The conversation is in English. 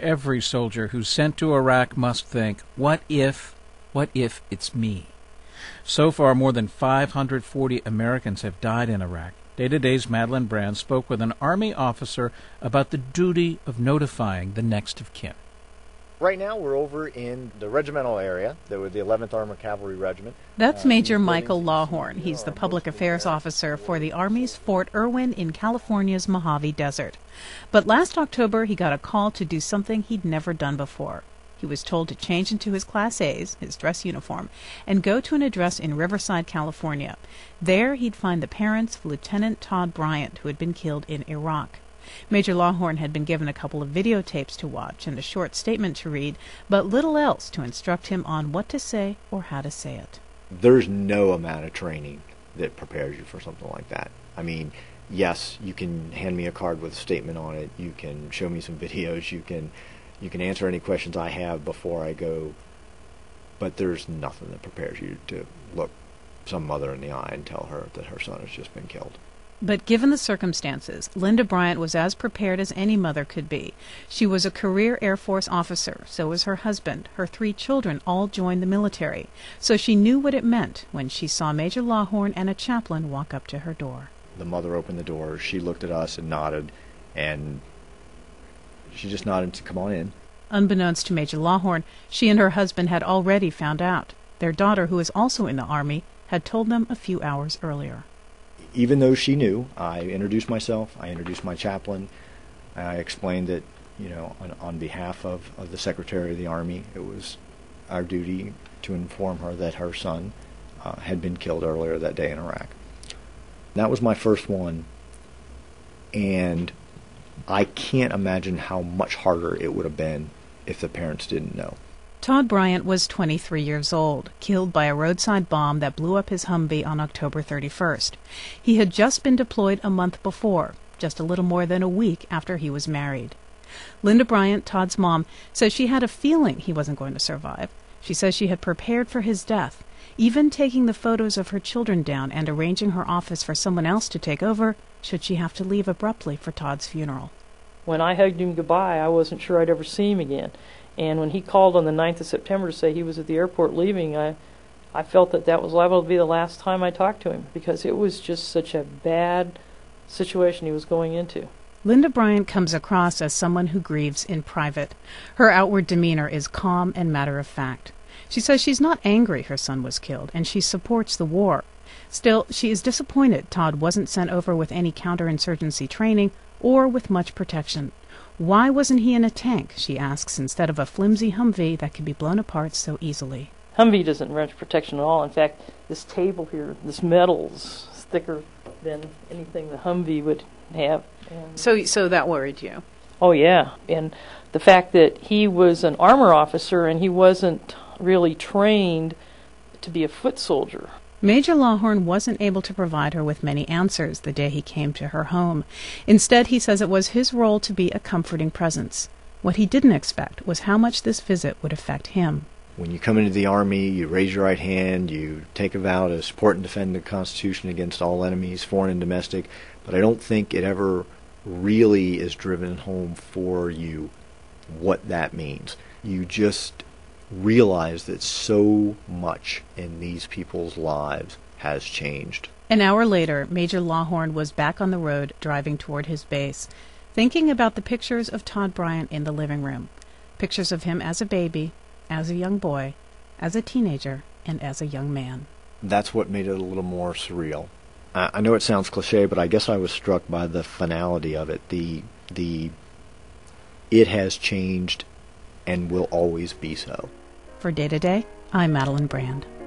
Every soldier who's sent to Iraq must think, what if it's me? So far, more than 540 Americans have died in Iraq. Day to Day's Madeline Brand spoke with an Army officer about the duty of notifying the next of kin. Right now we're over in the regimental area, the 11th Armored Cavalry Regiment. That's Major Michael Lawhorn. He's the public affairs officer for the Army's Fort Irwin in California's Mojave Desert. But last October he got a call to do something he'd never done before. He was told to change into his Class A's, his dress uniform, and go to an address in Riverside, California. There he'd find the parents of Lieutenant Todd Bryant, who had been killed in Iraq. Major Lawhorn had been given a couple of videotapes to watch and a short statement to read, but little else to instruct him on what to say or how to say it. There's no amount of training that prepares you for something like that. I mean, yes, you can hand me a card with a statement on it, you can show me some videos, you can answer any questions I have before I go, but there's nothing that prepares you to look some mother in the eye and tell her that her son has just been killed. But given the circumstances, Linda Bryant was as prepared as any mother could be. She was a career Air Force officer, so was her husband. Her 3 children all joined the military, so she knew what it meant when she saw Major Lawhorn and a chaplain walk up to her door. The mother opened the door, she looked at us and nodded, and she just nodded to come on in. Unbeknownst to Major Lawhorn, she and her husband had already found out. Their daughter, who is also in the Army, had told them a few hours earlier. Even though she knew, I introduced myself, I introduced my chaplain, I explained that, on behalf of the Secretary of the Army, it was our duty to inform her that her son had been killed earlier that day in Iraq. That was my first one, and I can't imagine how much harder it would have been if the parents didn't know. Todd Bryant was 23 years old, killed by a roadside bomb that blew up his Humvee on October 31st. He had just been deployed a month before, just a little more than a week after he was married. Linda Bryant, Todd's mom, says she had a feeling he wasn't going to survive. She says she had prepared for his death, even taking the photos of her children down and arranging her office for someone else to take over should she have to leave abruptly for Todd's funeral. When I hugged him goodbye, I wasn't sure I'd ever see him again. And when he called on the 9th of September to say he was at the airport leaving, I felt that was liable to be the last time I talked to him, because it was just such a bad situation he was going into. Linda Bryant comes across as someone who grieves in private. Her outward demeanor is calm and matter-of-fact. She says she's not angry her son was killed, and she supports the war. Still, she is disappointed Todd wasn't sent over with any counterinsurgency training or with much protection. Why wasn't he in a tank, she asks, instead of a flimsy Humvee that can be blown apart so easily? Humvee doesn't run protection at all. In fact, this table here, this metal is thicker than anything the Humvee would have. So that worried you? Oh, yeah. And the fact that he was an armor officer and he wasn't really trained to be a foot soldier. Major Lawhorn wasn't able to provide her with many answers the day he came to her home. Instead, he says it was his role to be a comforting presence. What he didn't expect was how much this visit would affect him. When you come into the Army, you raise your right hand, you take a vow to support and defend the Constitution against all enemies, foreign and domestic, but I don't think it ever really is driven home for you what that means. You just realize that so much in these people's lives has changed. An hour later, Major Lawhorn was back on the road driving toward his base, thinking about the pictures of Todd Bryant in the living room. Pictures of him as a baby, as a young boy, as a teenager, and as a young man. That's what made it a little more surreal. I know it sounds cliche, but I guess I was struck by the finality of it. It has changed and will always be so. For Day to Day, I'm Madeline Brand.